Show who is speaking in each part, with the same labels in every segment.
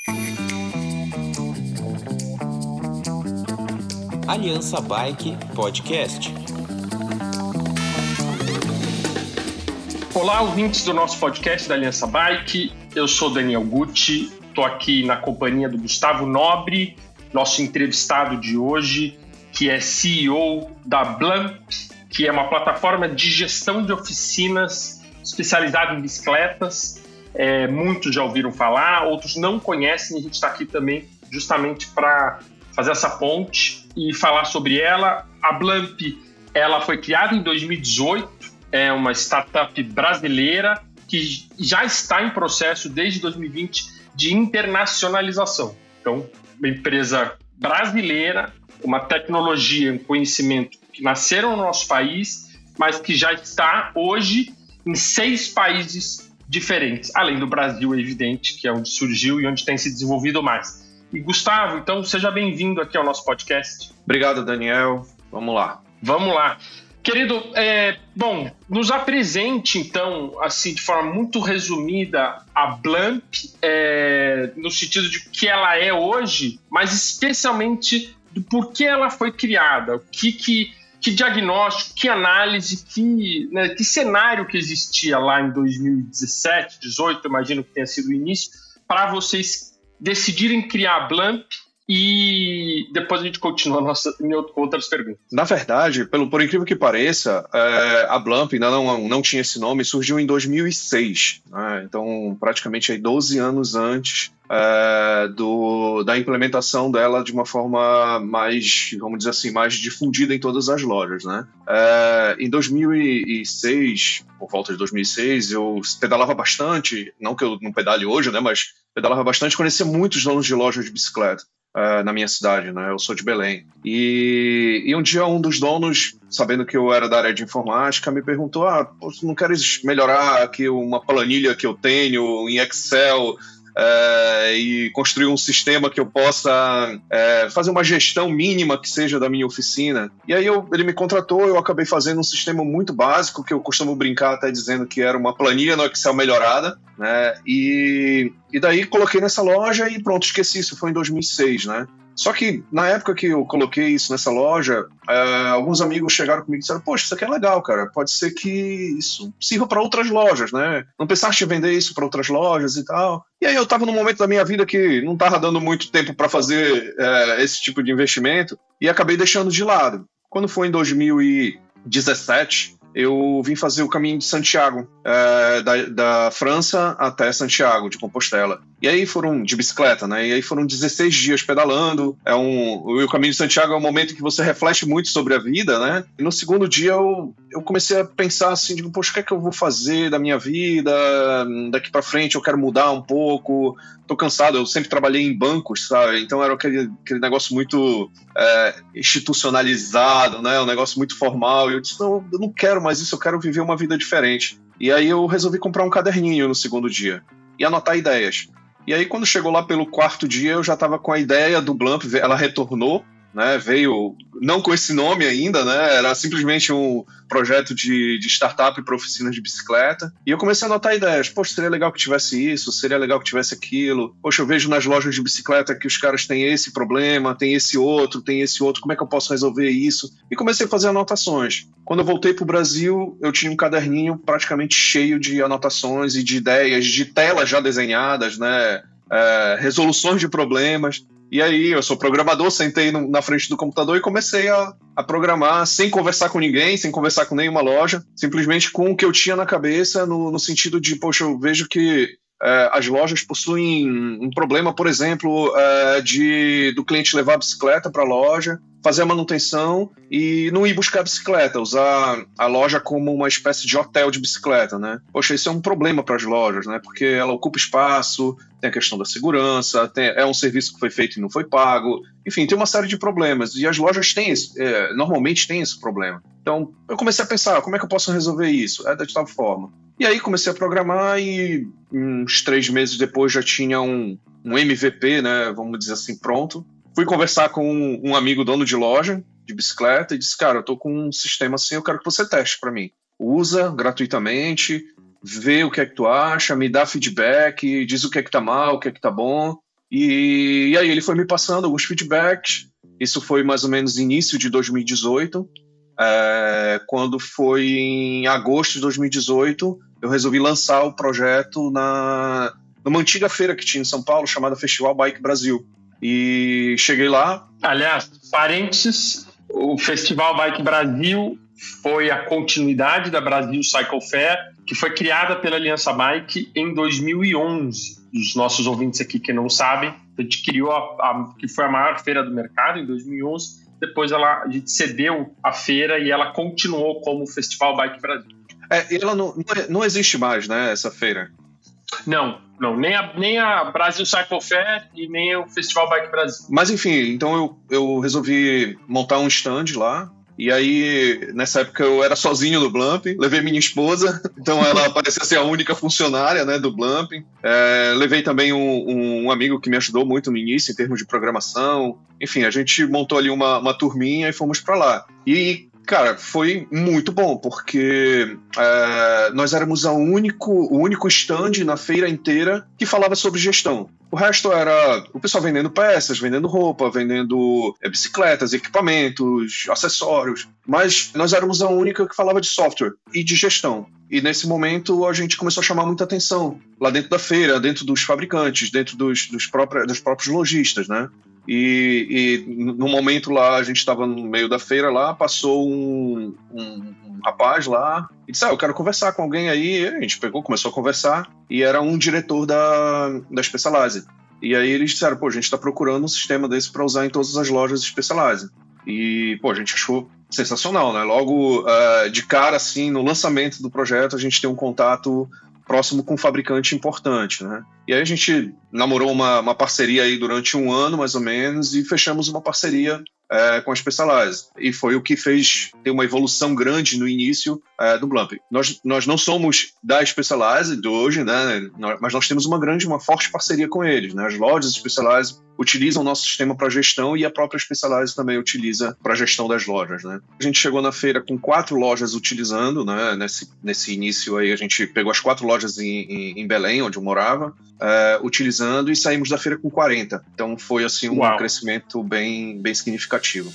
Speaker 1: Aliança Bike Podcast.
Speaker 2: Olá, ouvintes do nosso podcast da Aliança Bike. Eu sou Daniel Gucci, estou aqui na companhia do Gustavo Nobre, nosso entrevistado de hoje, que é CEO da Blamp, que é uma plataforma de gestão de oficinas especializada em bicicletas. Muitos já ouviram falar, outros não conhecem, e a gente está aqui também justamente para fazer essa ponte e falar sobre ela. A Blamp, ela foi criada em 2018, é uma startup brasileira que já está em processo desde 2020 de internacionalização. Então, uma empresa brasileira, uma tecnologia, um conhecimento que nasceram no nosso país, mas que já está hoje em 6 países diferentes, além do Brasil, é evidente, que é onde surgiu e onde tem se desenvolvido mais. E Gustavo, então seja bem-vindo aqui ao nosso podcast.
Speaker 3: Obrigado, Daniel. Vamos lá.
Speaker 2: Vamos lá. Querido, nos apresente então, assim, de forma muito resumida, a Blamp, no sentido de que ela é hoje, mas especialmente do porquê ela foi criada, que diagnóstico, que análise, que cenário que existia lá em 2017, 2018, imagino que tenha sido o início, para vocês decidirem criar a Blamp, e depois a gente continua com outras perguntas.
Speaker 3: Na verdade, por incrível que pareça, a Blamp ainda não tinha esse nome, surgiu em 2006, né? Então praticamente aí 12 anos antes da implementação dela de uma forma mais, vamos dizer assim, mais difundida em todas as lojas, né? Em 2006, por volta de 2006, eu pedalava bastante, não que eu não pedale hoje, né? Mas pedalava bastante, conhecia muitos donos de lojas de bicicleta na minha cidade, né? Eu sou de Belém. E um dia um dos donos, sabendo que eu era da área de informática, me perguntou: você não queres melhorar aqui uma planilha que eu tenho em Excel e construir um sistema que eu possa fazer uma gestão mínima que seja da minha oficina? E aí ele me contratou, eu acabei fazendo um sistema muito básico, que eu costumo brincar até dizendo que era uma planilha no Excel melhorada, né? E daí coloquei nessa loja e pronto, esqueci. Isso foi em 2006, né? Só que na época que eu coloquei isso nessa loja, alguns amigos chegaram comigo e disseram: poxa, isso aqui é legal, cara, pode ser que isso sirva para outras lojas, né? Não pensaste em vender isso para outras lojas e tal? E aí eu estava num momento da minha vida que não estava dando muito tempo para fazer esse tipo de investimento e acabei deixando de lado. Quando foi em 2017, eu vim fazer o caminho de Santiago, da França até Santiago de Compostela. E aí foram de bicicleta, né? E aí foram 16 dias pedalando. O caminho de Santiago é um momento em que você reflete muito sobre a vida, né? E no segundo dia eu comecei a pensar assim, poxa, o que é que eu vou fazer da minha vida? Daqui pra frente eu quero mudar um pouco. Tô cansado, eu sempre trabalhei em bancos, sabe? Então era aquele negócio muito institucionalizado, né? Um negócio muito formal. E eu disse: não, eu não quero mais isso, eu quero viver uma vida diferente. E aí eu resolvi comprar um caderninho no segundo dia e anotar ideias. E aí quando chegou lá pelo 4º dia, eu já estava com a ideia do Blamp, ela retornou, né? Veio não com esse nome ainda, né? Era simplesmente um projeto de startup para oficinas de bicicleta. E eu comecei a anotar ideias. Poxa, seria legal que tivesse isso, seria legal que tivesse aquilo. Poxa, eu vejo nas lojas de bicicleta que os caras têm esse problema, tem esse outro, como é que eu posso resolver isso? E comecei a fazer anotações. Quando eu voltei para o Brasil, eu tinha um caderninho praticamente cheio de anotações e de ideias, de telas já desenhadas, né? Resoluções de problemas. E aí, eu sou programador, sentei na frente do computador e comecei a programar sem conversar com ninguém, sem conversar com nenhuma loja, simplesmente com o que eu tinha na cabeça, no sentido de, poxa, eu vejo que as lojas possuem um problema, por exemplo, do cliente levar a bicicleta para a loja, fazer a manutenção e não ir buscar a bicicleta, usar a loja como uma espécie de hotel de bicicleta, né? Poxa, isso é um problema para as lojas, né? Porque ela ocupa espaço, tem a questão da segurança, é um serviço que foi feito e não foi pago, enfim, tem uma série de problemas, e as lojas normalmente têm esse problema. Então, eu comecei a pensar, como é que eu posso resolver isso? De tal forma. E aí comecei a programar e uns 3 meses depois já tinha um MVP, né, vamos dizer assim, pronto. Fui conversar com um amigo dono de loja de bicicleta e disse: cara, eu tô com um sistema assim, eu quero que você teste para mim. Usa gratuitamente, vê o que é que tu acha, me dá feedback, diz o que é que tá mal, o que é que tá bom. E aí ele foi me passando alguns feedbacks. Isso foi mais ou menos início de 2018. Quando foi em agosto de 2018, eu resolvi lançar o projeto numa antiga feira que tinha em São Paulo, chamada Festival Bike Brasil. E cheguei lá...
Speaker 2: Aliás, parênteses, o Festival Bike Brasil foi a continuidade da Brasil Cycle Fair, que foi criada pela Aliança Bike em 2011. Os nossos ouvintes aqui que não sabem, a gente criou que foi a maior feira do mercado em 2011. Depois a gente cedeu a feira e ela continuou como Festival Bike Brasil.
Speaker 3: E ela não existe mais, né, essa feira?
Speaker 2: Não, nem a Brasil Cycle Fair e nem o Festival Bike Brasil.
Speaker 3: Mas enfim, então eu resolvi montar um stand lá. E aí, nessa época, eu era sozinho no Blamp, levei minha esposa, então ela parecia ser a única funcionária, né, do Blamp. Levei também um amigo que me ajudou muito no início, em termos de programação. Enfim, a gente montou ali uma turminha e fomos para lá. E, cara, foi muito bom, porque nós éramos o único stand na feira inteira que falava sobre gestão. O resto era o pessoal vendendo peças, vendendo roupa, vendendo bicicletas, equipamentos, acessórios. Mas nós éramos a única que falava de software e de gestão. E nesse momento a gente começou a chamar muita atenção lá dentro da feira, dentro dos fabricantes, dentro dos próprios lojistas, né? E no momento lá, a gente estava no meio da feira lá, passou um rapaz lá e disse, eu quero conversar com alguém aí. E a gente começou a conversar e era um diretor da Specialized. E aí eles disseram, a gente está procurando um sistema desse para usar em todas as lojas Specialized. E, a gente achou sensacional, né? Logo, de cara, assim, no lançamento do projeto, a gente tem um contato próximo com um fabricante importante, né? E aí a gente namorou uma parceria aí durante 1 ano, mais ou menos, e fechamos uma parceria com a Specialized. E foi o que fez ter uma evolução grande no início do Blamp. Nós não somos da Specialized hoje, né? Mas nós temos uma forte parceria com eles, né? As lojas Specialized utilizam o nosso sistema para gestão e a própria Specialized também utiliza para gestão das lojas, né? A gente chegou na feira com 4 lojas utilizando, né? Nesse início aí a gente pegou as 4 lojas em Belém, onde eu morava, utilizando, e saímos da feira com 40. Então foi assim um crescimento bem significativo.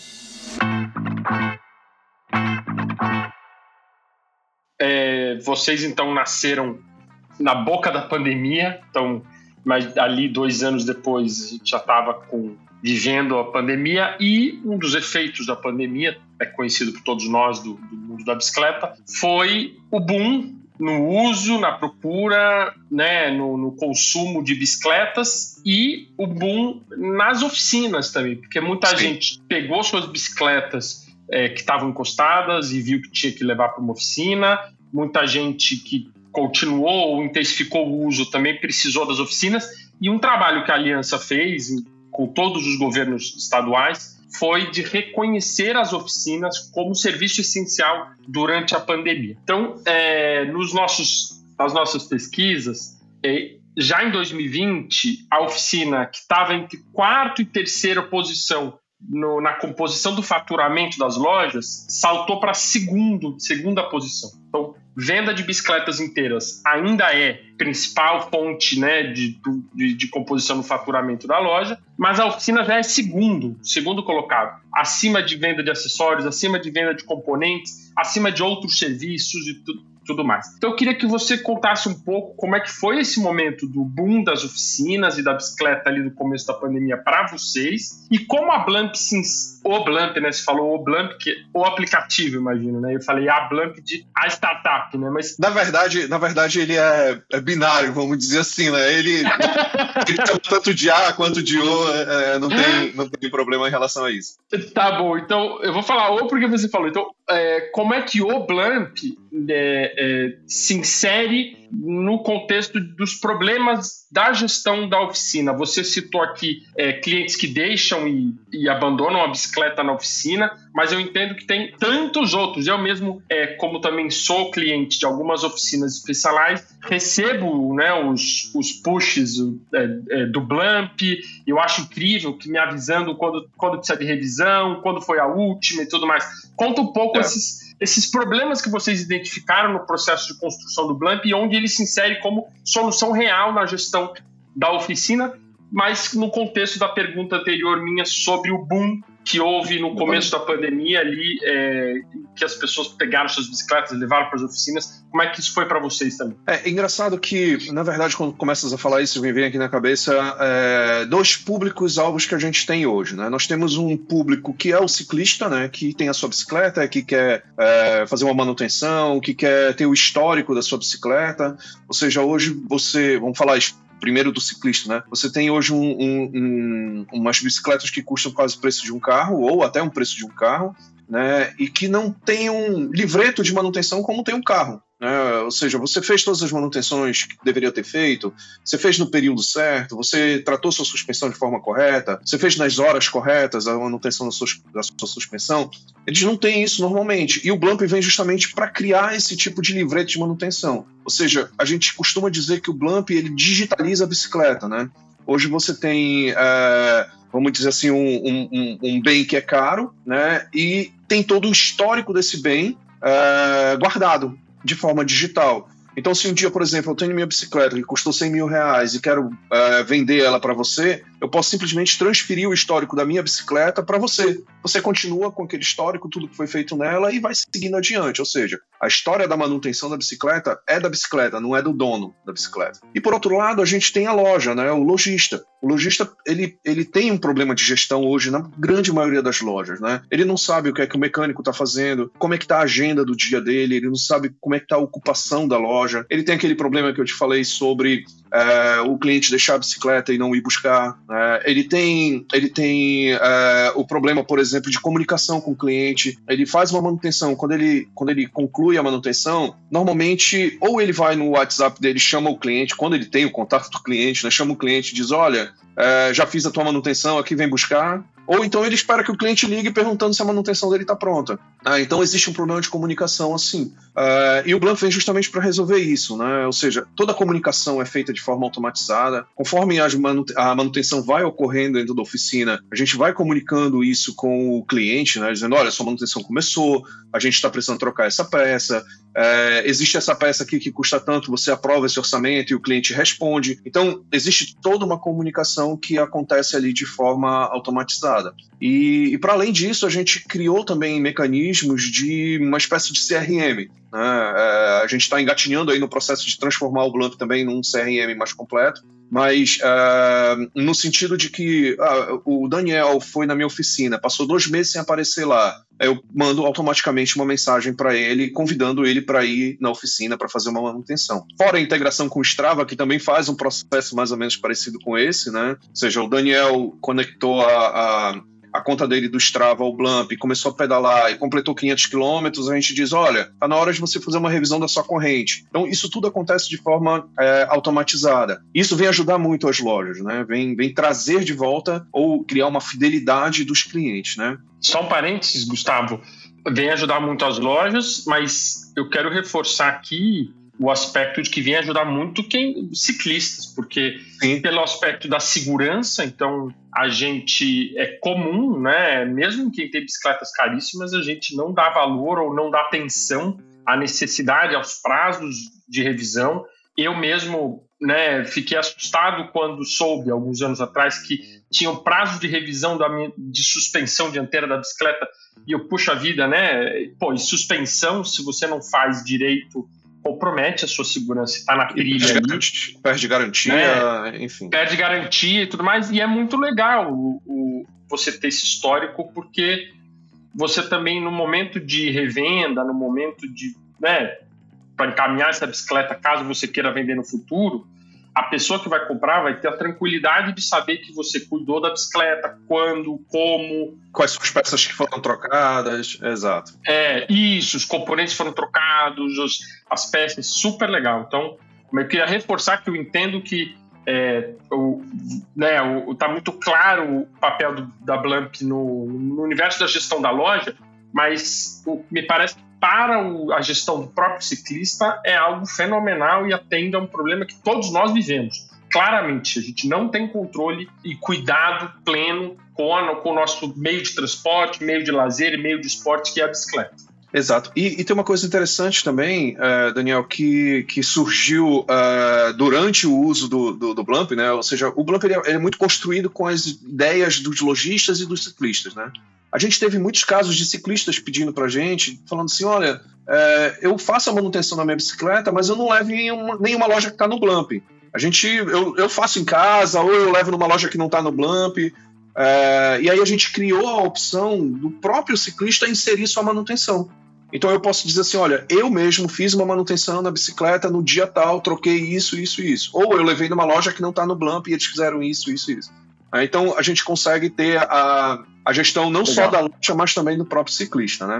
Speaker 2: Vocês então nasceram na boca da pandemia, então, mas ali 2 anos depois a gente já estava vivendo a pandemia, e um dos efeitos da pandemia, conhecido por todos nós do mundo da bicicleta, foi o boom no uso, na procura, né, no consumo de bicicletas, e o boom nas oficinas também, porque muita gente pegou suas bicicletas que estavam encostadas e viu que tinha que levar para uma oficina, muita gente que continuou ou intensificou o uso também precisou das oficinas, e um trabalho que a Aliança fez com todos os governos estaduais foi de reconhecer as oficinas como serviço essencial durante a pandemia. Então, nas nossas pesquisas, já em 2020, a oficina que estava entre 4ª e 3ª posição na composição do faturamento das lojas saltou para segunda posição. Então, venda de bicicletas inteiras ainda é principal fonte, né, de composição do faturamento da loja, mas a oficina já é segundo colocado, acima de venda de acessórios, acima de venda de componentes, acima de outros serviços e tudo mais. Então eu queria que você contasse um pouco como é que foi esse momento do boom das oficinas e da bicicleta ali no começo da pandemia para vocês, e como a Blamp, o Blamp, né, você falou o Blamp, que o aplicativo, imagino, né, eu falei a Blamp de a startup, né, mas...
Speaker 3: Na verdade ele é binário, vamos dizer assim, né, ele tem tanto de A quanto de O, não tem problema em relação a isso.
Speaker 2: Tá bom, então eu vou falar o porque você falou, então como é que o Blamp se insere no contexto dos problemas da gestão da oficina? Você citou aqui clientes que deixam e abandonam a bicicleta na oficina, mas eu entendo que tem tantos outros. Eu mesmo, como também sou cliente de algumas oficinas Specialized, recebo, né, os pushes do Blamp. Eu acho incrível que me avisando quando precisa de revisão, quando foi a última e tudo mais. Conta um pouco esses problemas que vocês identificaram no processo de construção do Blamp e onde ele se insere como solução real na gestão da oficina mas no contexto da pergunta anterior minha sobre o boom que houve no começo da pandemia ali, que as pessoas pegaram suas bicicletas e levaram para as oficinas. Como é que isso foi para vocês também?
Speaker 3: É engraçado que, na verdade, quando começas a falar isso, me vem aqui na cabeça dois públicos-alvos que a gente tem hoje, né? Nós temos um público que é o ciclista, né? Que tem a sua bicicleta, que quer fazer uma manutenção, que quer ter o histórico da sua bicicleta. Ou seja, hoje vamos falar isso primeiro do ciclista, né? Você tem hoje umas bicicletas que custam quase o preço de um carro, ou até um preço de um carro, né? E que não tem um livreto de manutenção como tem um carro, né? Ou seja, você fez todas as manutenções que deveria ter feito, você fez no período certo, você tratou sua suspensão de forma correta, você fez nas horas corretas a manutenção da sua suspensão. Eles não têm isso normalmente. E o Blump vem justamente para criar esse tipo de livreto de manutenção. Ou seja, a gente costuma dizer que o Blump ele digitaliza a bicicleta, né? Hoje você tem, vamos dizer assim, um bem que é caro, né? E tem todo o histórico desse bem guardado de forma digital. Então, se um dia, por exemplo, eu tenho minha bicicleta que custou R$100 mil e quero vender ela para você, eu posso simplesmente transferir o histórico da minha bicicleta para você. Você continua com aquele histórico, tudo que foi feito nela e vai seguindo adiante. Ou seja, a história da manutenção da bicicleta é da bicicleta, não é do dono da bicicleta. E por outro lado, a gente tem a loja, né? O lojista. O lojista, ele tem um problema de gestão hoje na grande maioria das lojas, né? Ele não sabe o que é que o mecânico está fazendo, como é que está a agenda do dia dele, ele não sabe como é que está a ocupação da loja. Ele tem aquele problema que eu te falei sobre o cliente deixar a bicicleta e não ir buscar. Ele tem o problema, por exemplo, de comunicação com o cliente. Ele faz uma manutenção. Quando ele conclui a manutenção, normalmente, ou ele vai no WhatsApp dele, chama o cliente, quando ele tem o contato do cliente, né, chama o cliente e diz, olha, já fiz a tua manutenção aqui, vem buscar. Ou então ele espera que o cliente ligue perguntando se a manutenção dele está pronta. Então existe um problema de comunicação assim. E o Blump vem justamente para resolver isso, né? Ou seja, toda a comunicação é feita de forma automatizada. Conforme a manutenção vai ocorrendo dentro da oficina, a gente vai comunicando isso com o cliente, né? Dizendo, olha, sua manutenção começou, a gente está precisando trocar essa peça, existe essa peça aqui que custa tanto, você aprova esse orçamento e o cliente responde. Então, existe toda uma comunicação que acontece ali de forma automatizada. E para além disso, a gente criou também mecanismos de uma espécie de CRM. Né? A gente está engatinhando aí no processo de transformar o Blump também num CRM mais completo, mas no sentido de que o Daniel foi na minha oficina, passou 2 meses sem aparecer lá, eu mando automaticamente uma mensagem para ele, convidando ele para ir na oficina para fazer uma manutenção. Fora a integração com o Strava, que também faz um processo mais ou menos parecido com esse, né? Ou seja, o Daniel conectou a conta dele do Strava ao Blump, começou a pedalar e completou 500 quilômetros, a gente diz, olha, tá na hora de você fazer uma revisão da sua corrente. Então, isso tudo acontece de forma automatizada. Isso vem ajudar muito as lojas, né? Vem trazer de volta ou criar uma fidelidade dos clientes, né?
Speaker 2: Só um parênteses, Gustavo, vem ajudar muito as lojas, mas eu quero reforçar aqui o aspecto de que vem ajudar muito ciclistas, porque sim, pelo aspecto da segurança, então a gente é comum, né? Mesmo quem tem bicicletas caríssimas, a gente não dá valor ou não dá atenção à necessidade, aos prazos de revisão. Eu mesmo, né, fiquei assustado quando soube, alguns anos atrás, que tinha um prazo de revisão de suspensão dianteira da bicicleta, e eu, puxa vida, né? E suspensão, se você não faz direito, compromete a sua segurança, está na trilha ali.
Speaker 3: Perde garantia, né? Enfim. Perde
Speaker 2: garantia e tudo mais, e é muito legal você ter esse histórico, porque você também, no momento de revenda, no momento de, né, para encaminhar essa bicicleta, caso você queira vender no futuro, a pessoa que vai comprar vai ter a tranquilidade de saber que você cuidou da bicicleta, quando, como...
Speaker 3: Quais são as peças que foram trocadas, exato.
Speaker 2: Isso, os componentes foram trocados, as peças, super legal. Então, eu queria reforçar que eu entendo que tá muito claro o papel da Blump no universo da gestão da loja, mas me parece que para a gestão do próprio ciclista é algo fenomenal e atende a um problema que todos nós vivemos. Claramente, a gente não tem controle e cuidado pleno com o nosso meio de transporte, meio de lazer e meio de esporte, que é a bicicleta.
Speaker 3: Exato. E tem uma coisa interessante também, Daniel, que surgiu durante o uso do Blumpy, né? Ou seja, o Blumpy ele é muito construído com as ideias dos lojistas e dos ciclistas, né? A gente teve muitos casos de ciclistas pedindo pra gente, falando assim, olha, eu faço a manutenção da minha bicicleta, mas eu não levo em nenhuma loja que está no Blumpy. Eu faço em casa, ou eu levo numa loja que não está no Blumpy. E aí a gente criou a opção do próprio ciclista inserir sua manutenção. Então eu posso dizer assim, olha, eu mesmo fiz uma manutenção na bicicleta no dia tal, troquei isso. Ou eu levei numa loja que não está no Blumpy e eles fizeram isso. Então a gente consegue ter a gestão não só da loja, mas também do próprio ciclista, né?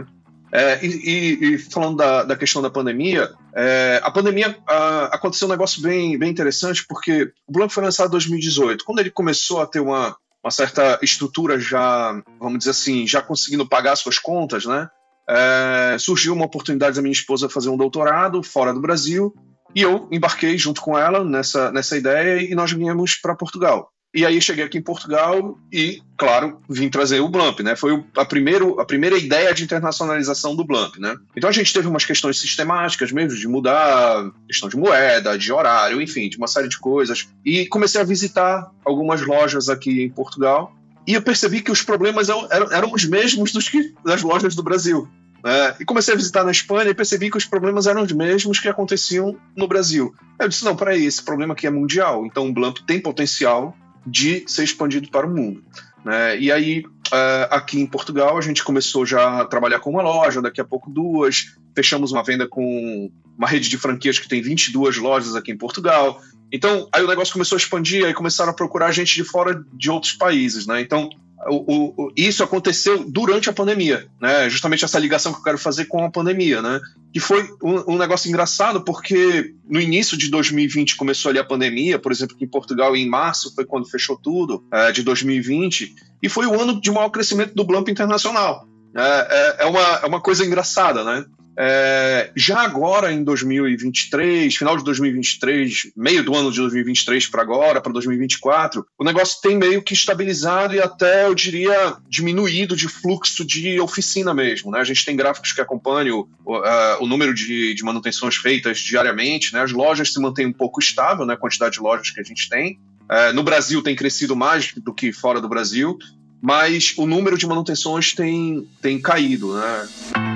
Speaker 3: E falando da questão da pandemia, a pandemia aconteceu um negócio bem interessante, porque o Blumpy foi lançado em 2018. Quando ele começou a ter uma certa estrutura já, vamos dizer assim, já conseguindo pagar suas contas, né? Surgiu uma oportunidade da minha esposa fazer um doutorado fora do Brasil, e eu embarquei junto com ela nessa ideia, e nós viemos para Portugal. E aí cheguei aqui em Portugal e, claro, vim trazer o Blumpy, né? Foi a primeira ideia de internacionalização do Blumpy, né? Então a gente teve umas questões sistemáticas mesmo, de mudar questão de moeda, de horário, enfim, de uma série de coisas. E comecei a visitar algumas lojas aqui em Portugal e eu percebi que os problemas eram os mesmos das lojas do Brasil. E comecei a visitar na Espanha e percebi que os problemas eram os mesmos que aconteciam no Brasil. Eu disse, não, peraí, esse problema aqui é mundial, então o Blumpy tem potencial de ser expandido para o mundo, né? E aí, aqui em Portugal, a gente começou já a trabalhar com uma loja, daqui a pouco 2, fechamos uma venda com uma rede de franquias que tem 22 lojas aqui em Portugal. Então, aí o negócio começou a expandir, aí começaram a procurar gente de fora de outros países, né? Então, isso aconteceu durante a pandemia, né? Justamente essa ligação que eu quero fazer com a pandemia, né? Que foi um negócio engraçado, porque no início de 2020 começou ali a pandemia, por exemplo, aqui em Portugal, em março foi quando fechou tudo, de 2020, e foi o ano de maior crescimento do Blumpy internacional. É uma coisa engraçada, né? Já agora em 2023, final de 2023, meio do ano de 2023 para agora, para 2024, o negócio tem meio que estabilizado e até, eu diria, diminuído de fluxo de oficina mesmo, né? A gente tem gráficos que acompanham o número de manutenções feitas diariamente, né? As lojas se mantêm um pouco estável, né? A quantidade de lojas que a gente tem. No Brasil tem crescido mais do que fora do Brasil, mas o número de manutenções tem caído, né?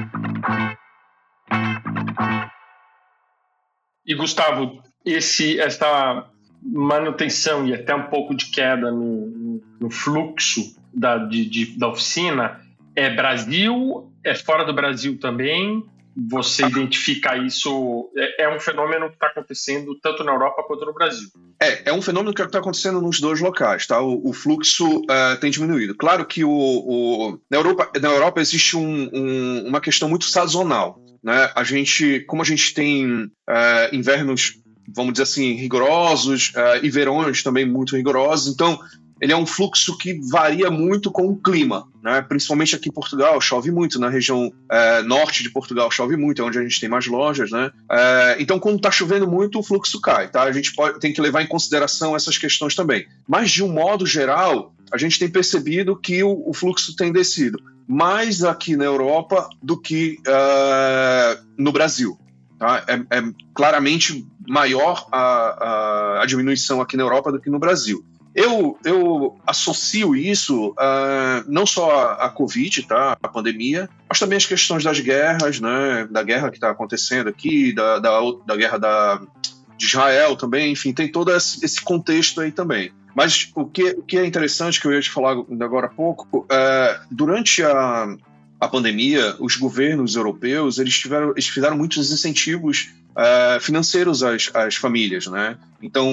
Speaker 2: E, Gustavo, essa manutenção e até um pouco de queda no fluxo da oficina é Brasil, é fora do Brasil também? Você identifica isso? É um fenômeno que está acontecendo tanto na Europa quanto no Brasil?
Speaker 3: É um fenômeno que está acontecendo nos dois locais, tá? O fluxo tem diminuído. Claro que na Europa existe uma questão muito sazonal, né? Como a gente tem invernos, vamos dizer assim, rigorosos, e verões também muito rigorosos, então ele é um fluxo que varia muito com o clima, né? Principalmente aqui em Portugal, chove muito, na região norte de Portugal chove muito, é onde a gente tem mais lojas, né? Então, quando está chovendo muito, o fluxo cai, tá? A gente tem que levar em consideração essas questões também. Mas, de um modo geral, a gente tem percebido que o fluxo tem descido mais aqui na Europa do que no Brasil. Tá? É claramente maior a diminuição aqui na Europa do que no Brasil. Eu associo isso não só à Covid, tá? A pandemia, mas também as questões das guerras, né? Da guerra que está acontecendo aqui, da guerra de Israel também, enfim, tem todo esse contexto aí também. Mas o que é interessante, que eu ia te falar agora há pouco, durante a pandemia, os governos europeus eles fizeram muitos incentivos financeiros às famílias, né? Então,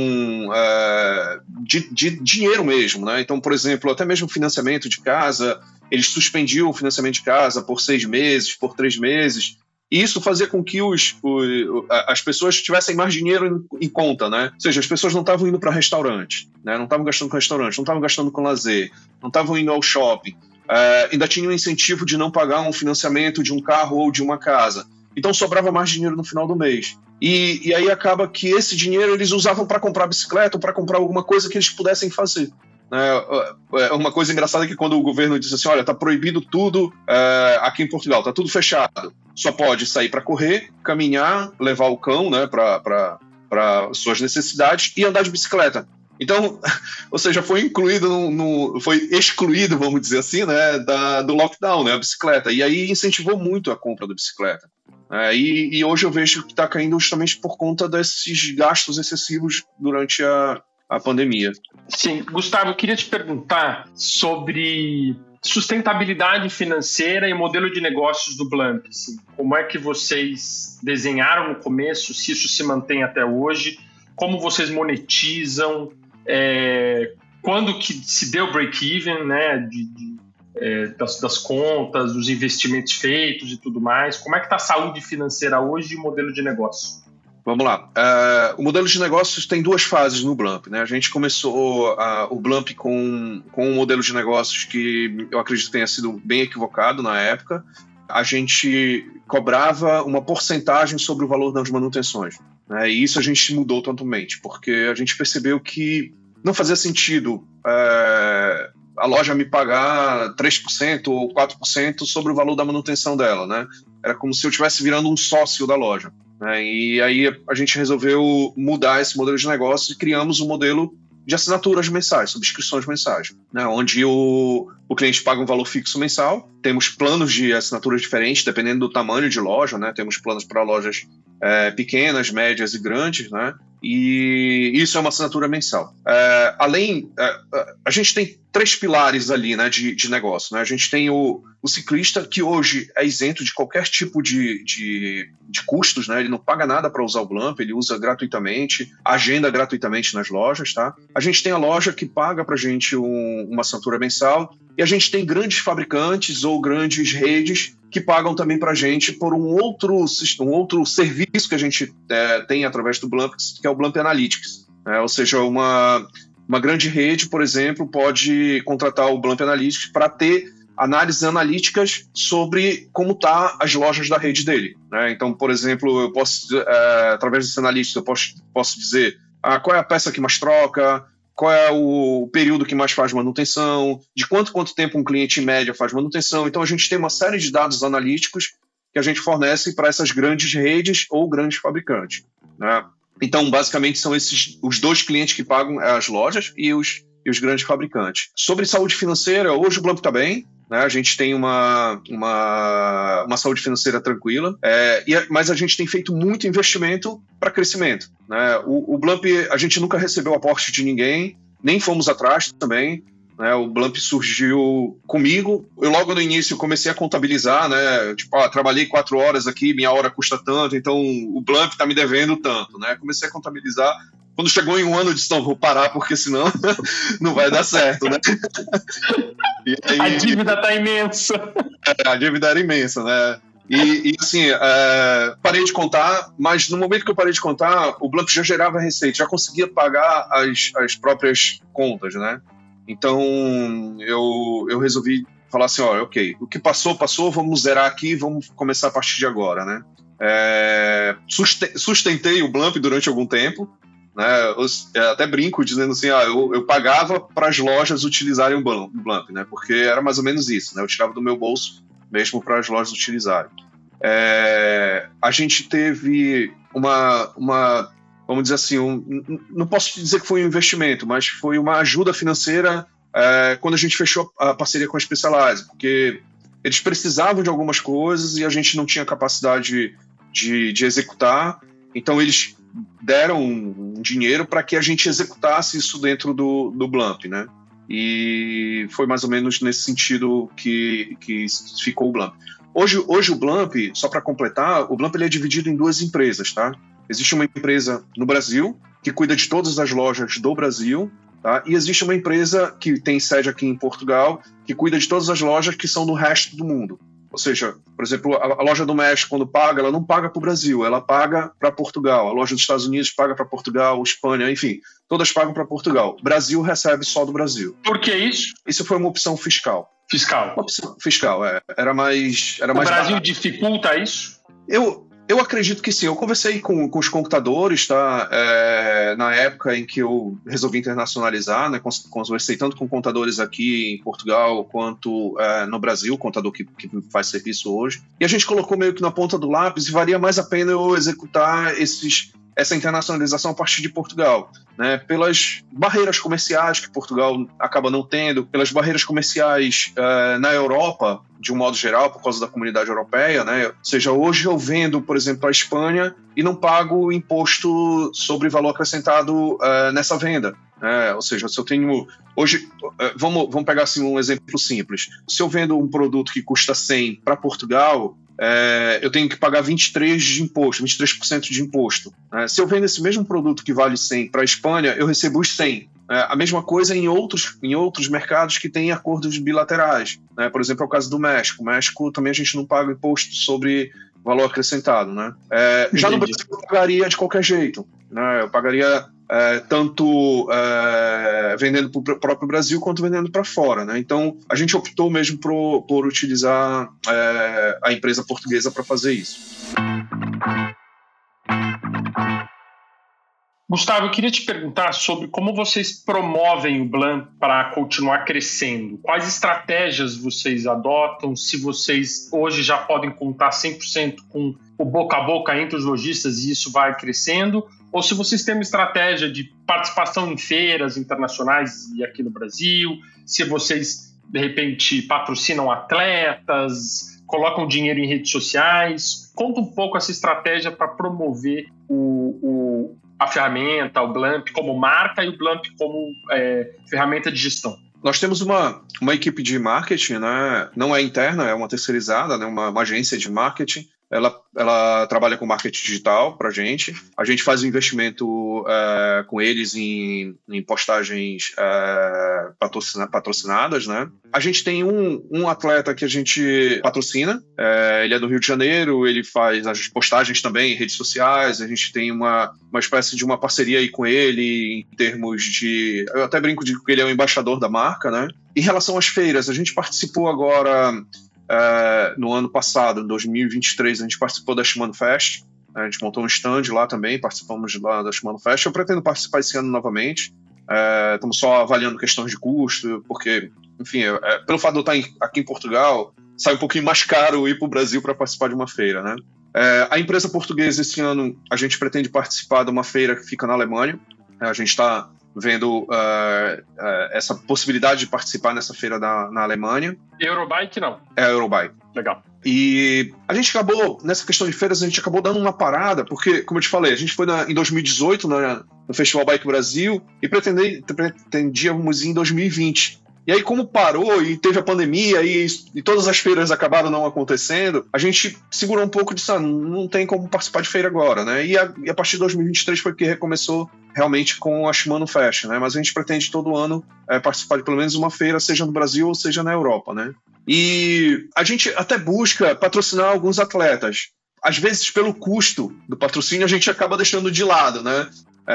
Speaker 3: de dinheiro mesmo, né? Então, por exemplo, até mesmo financiamento de casa, eles suspendiam o financiamento de casa por 6 meses, por 3 meses, e isso fazia com que as pessoas tivessem mais dinheiro em conta, né? Ou seja, as pessoas não estavam indo para restaurante, né? Não estavam gastando com restaurante, não estavam gastando com lazer, não estavam indo ao shopping, ainda tinha o incentivo de não pagar um financiamento de um carro ou de uma casa. Então sobrava mais dinheiro no final do mês. E aí acaba que esse dinheiro eles usavam para comprar bicicleta ou para comprar alguma coisa que eles pudessem fazer. Uma coisa engraçada é que quando o governo disse assim, olha, está proibido tudo aqui em Portugal, está tudo fechado, só pode sair para correr, caminhar, levar o cão, né, para suas necessidades e andar de bicicleta. Então, ou seja, foi incluído foi excluído, vamos dizer assim, né, do lockdown, né, a bicicleta. E aí incentivou muito a compra da bicicleta. E hoje eu vejo que está caindo justamente por conta desses gastos excessivos durante a pandemia.
Speaker 2: Sim, Gustavo, eu queria te perguntar sobre sustentabilidade financeira e modelo de negócios do Blamp. Assim, como é que vocês desenharam no começo, se isso se mantém até hoje, como vocês monetizam, quando que se deu break-even, né, das contas, dos investimentos feitos e tudo mais, como é que está a saúde financeira hoje e o modelo de negócio?
Speaker 3: Vamos lá. O modelo de negócios tem duas fases no Blamp, né? A gente começou o Blamp com um modelo de negócios que eu acredito tenha sido bem equivocado na época. A gente cobrava uma porcentagem sobre o valor das manutenções, né? E isso a gente mudou totalmente, porque a gente percebeu que não fazia sentido a loja me pagar 3% ou 4% sobre o valor da manutenção dela, né? Era como se eu estivesse virando um sócio da loja. E aí a gente resolveu mudar esse modelo de negócio e criamos um modelo de assinaturas mensais, subscrições mensais, né, onde o cliente paga um valor fixo mensal. Temos planos de assinaturas diferentes, dependendo do tamanho de loja, né? Temos planos para lojas pequenas, médias e grandes, né? E isso é uma assinatura mensal. A gente tem 3 pilares ali, né, de negócio, né? A gente tem o ciclista, que hoje é isento de qualquer tipo de custos, né? Ele não paga nada para usar o Blamp, ele usa gratuitamente, agenda gratuitamente nas lojas, tá? A gente tem a loja que paga para a gente uma assinatura mensal, e a gente tem grandes fabricantes ou grandes redes que pagam também para a gente por um outro serviço que a gente tem através do Blamp, que é o Blamp Analytics. Ou seja, uma grande rede, por exemplo, pode contratar o Blamp Analytics para ter análises analíticas sobre como estão as lojas da rede dele, né? Então, por exemplo, eu posso, através desse Analytics, eu posso dizer qual é a peça que mais troca, qual é o período que mais faz manutenção, de quanto tempo um cliente em média faz manutenção. Então a gente tem uma série de dados analíticos que a gente fornece para essas grandes redes ou grandes fabricantes, né? Então basicamente são esses os 2 clientes que pagam, as lojas e os grandes fabricantes. Sobre saúde financeira, hoje o Blamp está bem, né? A gente tem uma saúde financeira tranquila, mas a gente tem feito muito investimento para crescimento, né? O Blamp, a gente nunca recebeu aporte de ninguém, nem fomos atrás também, né? O Blamp surgiu comigo. Eu logo no início comecei a contabilizar, né? Tipo, trabalhei 4 horas aqui, minha hora custa tanto, então o Blamp está me devendo tanto, né? Comecei a contabilizar. Quando chegou em um ano, eu disse, não, vou parar, porque senão não vai dar certo, né? E aí,
Speaker 2: a dívida está imensa.
Speaker 3: A dívida era imensa, né? E assim, parei de contar, mas no momento que eu parei de contar, o Blamp já gerava receita, já conseguia pagar as próprias contas, né? Então, eu resolvi falar assim, ok, o que passou, vamos zerar aqui, vamos começar a partir de agora, né? Sustentei o Blamp durante algum tempo, né? Eu até brinco dizendo assim, eu pagava para as lojas utilizarem o Blamp, né? Porque era mais ou menos isso, né? Eu tirava do meu bolso mesmo para as lojas utilizarem. A gente teve vamos dizer assim, não posso dizer que foi um investimento, mas foi uma ajuda financeira quando a gente fechou a parceria com a Specialized, porque eles precisavam de algumas coisas e a gente não tinha capacidade de executar, então eles deram um dinheiro para que a gente executasse isso dentro do Blamp, né? E foi mais ou menos nesse sentido que ficou o Blamp. Hoje o Blamp, só para completar, o Blamp ele é dividido em 2 empresas, tá? Existe uma empresa no Brasil que cuida de todas as lojas do Brasil, tá? E existe uma empresa que tem sede aqui em Portugal que cuida de todas as lojas que são no resto do mundo. Ou seja, por exemplo, a loja do México, quando paga, ela não paga para o Brasil, ela paga para Portugal. A loja dos Estados Unidos paga para Portugal, Espanha, enfim, todas pagam para Portugal. O Brasil recebe só do Brasil.
Speaker 2: Por que isso?
Speaker 3: Isso foi uma opção fiscal.
Speaker 2: Fiscal.
Speaker 3: Uma opção fiscal, era mais
Speaker 2: o Brasil
Speaker 3: barato.
Speaker 2: Dificulta isso?
Speaker 3: Eu acredito que sim. Eu conversei com os computadores, tá? Na época em que eu resolvi internacionalizar, né? Conversei tanto com contadores aqui em Portugal quanto no Brasil, contador que faz serviço hoje. E a gente colocou meio que na ponta do lápis e valia mais a pena eu executar essa internacionalização a partir de Portugal, né? Pelas barreiras comerciais que Portugal acaba não tendo, pelas barreiras comerciais na Europa, de um modo geral, por causa da comunidade europeia, né? Ou seja, hoje eu vendo, por exemplo, para a Espanha e não pago imposto sobre valor acrescentado nessa venda. Ou seja, se eu tenho... Hoje, vamos pegar assim, um exemplo simples. Se eu vendo um produto que custa 100 para Portugal, eu tenho que pagar 23% de imposto. Se eu vendo esse mesmo produto que vale 100 para a Espanha, eu recebo os 100. A mesma coisa em outros mercados que têm acordos bilaterais. Por exemplo, é o caso do México. O México também a gente não paga imposto sobre valor acrescentado. Né? Já no Brasil eu pagaria de qualquer jeito. Né? Eu pagaria tanto vendendo para o próprio Brasil quanto vendendo para fora. Né? Então, a gente optou mesmo por utilizar a empresa portuguesa para fazer isso.
Speaker 2: Gustavo, eu queria te perguntar sobre como vocês promovem o Blam para continuar crescendo. Quais estratégias vocês adotam? Se vocês hoje já podem contar 100% com o boca a boca entre os lojistas e isso vai crescendo? Ou se vocês têm uma estratégia de participação em feiras internacionais e aqui no Brasil? Se vocês, de repente, patrocinam atletas, colocam dinheiro em redes sociais? Conta um pouco essa estratégia para promover a ferramenta, o Blamp como marca e o Blamp como ferramenta de gestão.
Speaker 3: Nós temos uma equipe de marketing, né? Não é interna, é uma terceirizada, né? uma agência de marketing. Ela trabalha com marketing digital para a gente faz um investimento com eles em postagens patrocinadas, né? A gente tem um atleta que a gente patrocina, ele é do Rio de Janeiro, ele faz as postagens também em redes sociais, a gente tem uma espécie de uma parceria aí com ele em termos de... Eu até brinco de que ele é o embaixador da marca, né? Em relação às feiras, a gente participou agora... no ano passado, em 2023, a gente participou da Shimano Fest. A gente montou um stand lá também, participamos lá da Shimano Fest. Eu pretendo participar esse ano novamente. Estamos só avaliando questões de custo, porque, enfim, pelo fato de eu estar aqui em Portugal, sai um pouquinho mais caro ir para o Brasil para participar de uma feira, né? A empresa portuguesa, esse ano, a gente pretende participar de uma feira que fica na Alemanha. A gente está vendo essa possibilidade de participar nessa feira na Alemanha.
Speaker 2: Eurobike, não?
Speaker 3: É a Eurobike.
Speaker 2: Legal.
Speaker 3: E a gente acabou, nessa questão de feiras, a gente acabou dando uma parada, porque, como eu te falei, a gente foi em 2018 no Festival Bike Brasil e pretendíamos ir em 2020. E aí, como parou e teve a pandemia e todas as feiras acabaram não acontecendo, a gente segurou um pouco disso, não tem como participar de feira agora, né? E a partir de 2023 foi que recomeçou realmente com a Shimano Fest, né? Mas a gente pretende todo ano participar de pelo menos uma feira, seja no Brasil ou seja na Europa, né? E a gente até busca patrocinar alguns atletas. Às vezes, pelo custo do patrocínio, a gente acaba deixando de lado, né?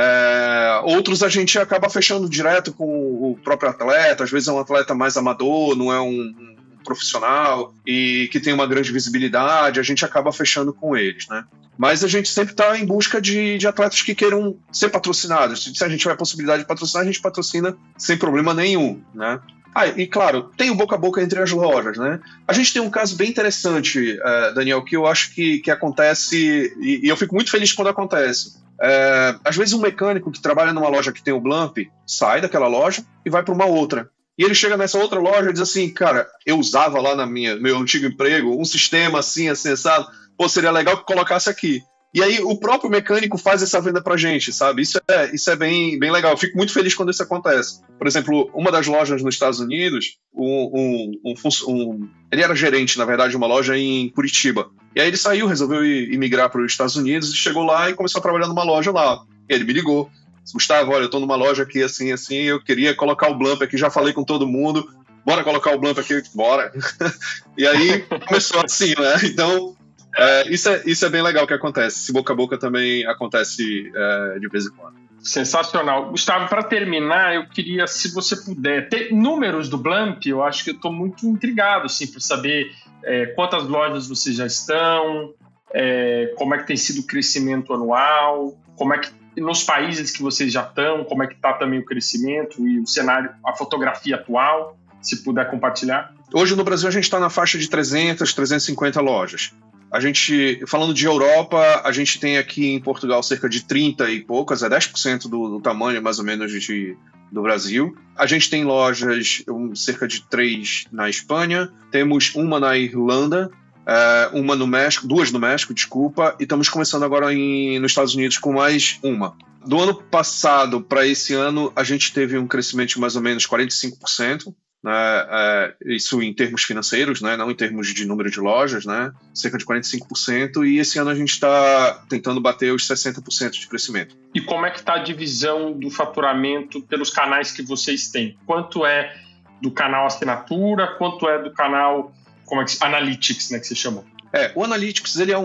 Speaker 3: Outros a gente acaba fechando direto com o próprio atleta, às vezes é um atleta mais amador, não é um profissional e que tem uma grande visibilidade, a gente acaba fechando com eles, né? Mas a gente sempre está em busca de atletas que queiram ser patrocinados. Se a gente tiver a possibilidade de patrocinar, a gente patrocina sem problema nenhum, né? E claro, tem o boca a boca entre as lojas, né? A gente tem um caso bem interessante, Daniel, que eu acho que acontece, e eu fico muito feliz quando acontece. Às vezes um mecânico que trabalha numa loja que tem o Blamp sai daquela loja e vai para uma outra. E ele chega nessa outra loja e diz assim, cara, eu usava lá no meu antigo emprego um sistema assim, assado, seria legal que colocasse aqui. E aí o próprio mecânico faz essa venda pra gente, sabe? Isso é bem legal. Eu fico muito feliz quando isso acontece. Por exemplo, uma das lojas nos Estados Unidos, ele era gerente, na verdade, de uma loja em Curitiba. E aí ele saiu, resolveu ir migrar para os Estados Unidos e chegou lá e começou a trabalhar numa loja lá. E ele me ligou. Gustavo, olha, eu tô numa loja aqui assim, eu queria colocar o Blamp aqui, já falei com todo mundo, bora colocar o Blamp aqui, bora. E aí começou assim, né? Então... Isso é bem legal que acontece. Esse boca a boca também acontece de vez em quando.
Speaker 2: Sensacional. Gustavo, para terminar, eu queria, se você puder, ter números do Blamp. Eu acho que eu estou muito intrigado assim, por saber quantas lojas vocês já estão, como é que tem sido o crescimento anual, como é que nos países que vocês já estão, como é que está também o crescimento e o cenário, a fotografia atual, se puder compartilhar.
Speaker 3: Hoje no Brasil a gente está na faixa de 300, 350 lojas. A gente, falando de Europa, a gente tem aqui em Portugal cerca de 30 e poucas, 10% do tamanho mais ou menos do Brasil. A gente tem lojas, cerca de 3 na Espanha, temos uma na Irlanda, uma no México, 2 no México, desculpa, e estamos começando agora nos Estados Unidos com mais uma. Do ano passado para esse ano, a gente teve um crescimento de mais ou menos 45%, né? Isso em termos financeiros, né? Não em termos de número de lojas, né? Cerca de 45%, e esse ano a gente está tentando bater os 60% de crescimento.
Speaker 2: E como é que está a divisão do faturamento pelos canais que vocês têm? Quanto é do canal assinatura, quanto é do canal Analytics, né, que você chamou?
Speaker 3: O Analytics ele é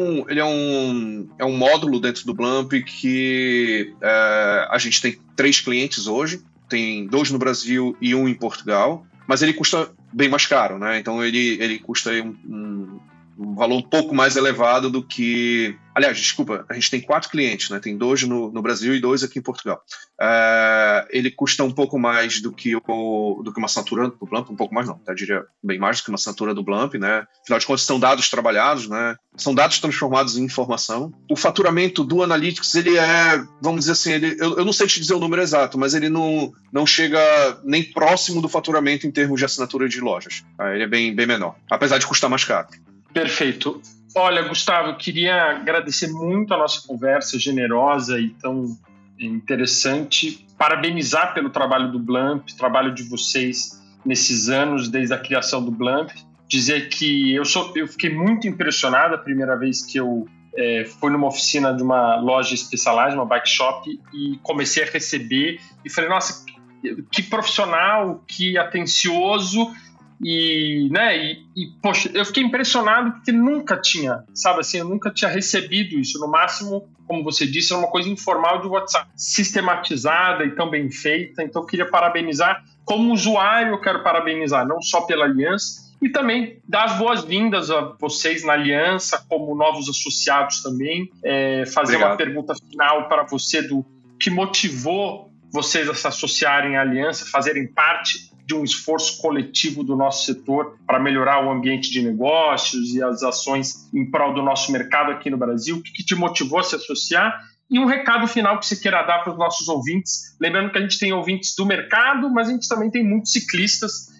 Speaker 3: um módulo dentro do Blamp que a gente tem 3 clientes hoje, tem 2 no Brasil e 1 em Portugal, mas ele custa bem mais caro, né? Então ele custa um valor um pouco mais elevado do que... Aliás, desculpa, a gente tem 4 clientes, né? Tem 2 no Brasil e 2 aqui em Portugal. Ele custa um pouco mais do que uma assinatura do Blamp, um pouco mais não, eu diria bem mais do que uma assinatura do Blamp, né? Afinal de contas, são dados trabalhados, né? São dados transformados em informação. O faturamento do Analytics, ele vamos dizer assim, eu não sei te dizer o número exato, mas ele não chega nem próximo do faturamento em termos de assinatura de lojas. Ele é bem menor, apesar de custar mais caro.
Speaker 2: Perfeito. Olha, Gustavo, eu queria agradecer muito a nossa conversa generosa e tão interessante. Parabenizar pelo trabalho do Blamp, trabalho de vocês nesses anos, desde a criação do Blamp. Dizer que eu fiquei muito impressionado a primeira vez que eu fui numa oficina de uma loja Specialized, uma bike shop, e comecei a receber e falei, nossa, que profissional, que atencioso. E poxa, eu fiquei impressionado porque nunca tinha, sabe assim, eu nunca tinha recebido isso. No máximo, como você disse, era uma coisa informal de WhatsApp, sistematizada e tão bem feita. Então eu queria parabenizar. Como usuário, eu quero parabenizar, não só pela Aliança, e também dar as boas-vindas a vocês na Aliança, como novos associados também. Fazer Obrigado. Uma pergunta final para você do que motivou vocês a se associarem à Aliança, fazerem parte de um esforço coletivo do nosso setor para melhorar o ambiente de negócios e as ações em prol do nosso mercado aqui no Brasil. O que te motivou a se associar? E um recado final que você queira dar para os nossos ouvintes. Lembrando que a gente tem ouvintes do mercado, mas a gente também tem muitos ciclistas,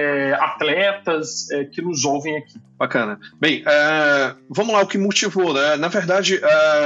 Speaker 2: atletas que nos ouvem aqui.
Speaker 3: Bacana. Bem, vamos lá, o que motivou, né? Na verdade,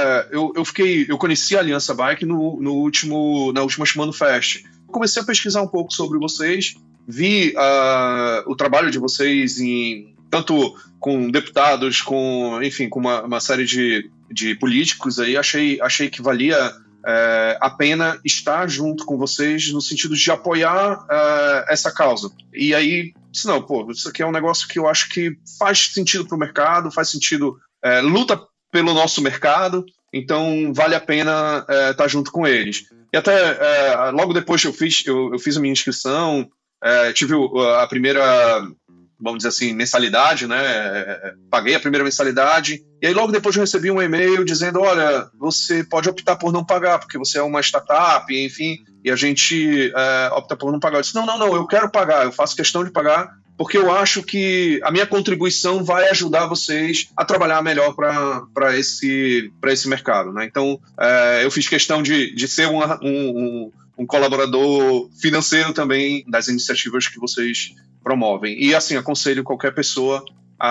Speaker 3: eu conheci a Aliança Bike na última Shimano Fest. Comecei a pesquisar um pouco sobre vocês, vi o trabalho de vocês tanto com deputados, com uma série de políticos aí, achei que valia a pena estar junto com vocês no sentido de apoiar essa causa. E aí, disse, não, isso aqui é um negócio que eu acho que faz sentido para o mercado, faz sentido, luta pelo nosso mercado, então vale a pena estar junto com eles. E até logo depois que eu fiz a minha inscrição, tive a primeira, vamos dizer assim, mensalidade, né? Paguei a primeira mensalidade, e aí logo depois eu recebi um e-mail dizendo, olha, você pode optar por não pagar, porque você é uma startup, enfim, e a gente opta por não pagar. Eu disse, não, eu quero pagar, eu faço questão de pagar, porque eu acho que a minha contribuição vai ajudar vocês a trabalhar melhor para esse mercado, né? Então, eu fiz questão de ser um colaborador financeiro também das iniciativas que vocês promovem. E, assim, aconselho qualquer pessoa,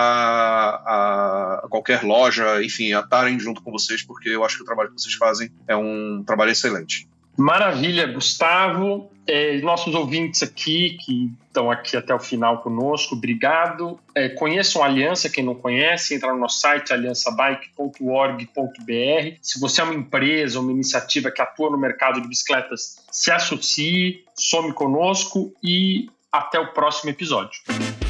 Speaker 3: a qualquer loja, enfim, a estarem junto com vocês, porque eu acho que o trabalho que vocês fazem é um trabalho excelente.
Speaker 2: Maravilha, Gustavo. Nossos ouvintes aqui, que estão aqui até o final conosco, obrigado. Conheçam a Aliança, quem não conhece, entra no nosso site, aliançabike.org.br. Se você é uma empresa, uma iniciativa que atua no mercado de bicicletas, se associe, some conosco e até o próximo episódio.